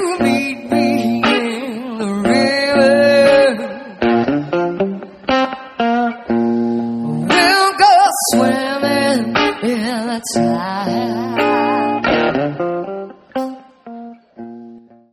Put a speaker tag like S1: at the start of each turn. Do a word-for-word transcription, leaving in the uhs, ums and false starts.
S1: meet me in the river. We'll go swimming in the tide.